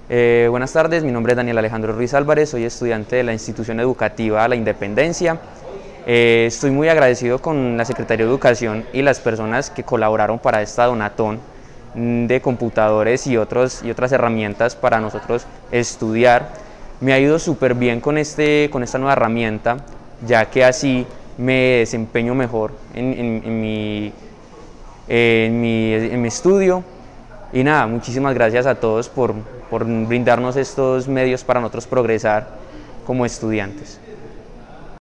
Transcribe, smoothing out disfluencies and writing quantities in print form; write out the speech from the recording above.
Buenas tardes, mi nombre es Daniel Alejandro Ruiz Álvarez, soy estudiante de la institución educativa La Independencia. Estoy muy agradecido con la Secretaría de Educación y las personas que colaboraron para esta donatón de computadores y otras herramientas para nosotros estudiar. Me ha ido súper bien con esta nueva herramienta, ya que así me desempeño mejor en mi estudio. Y nada, muchísimas gracias a todos por brindarnos estos medios para nosotros progresar como estudiantes.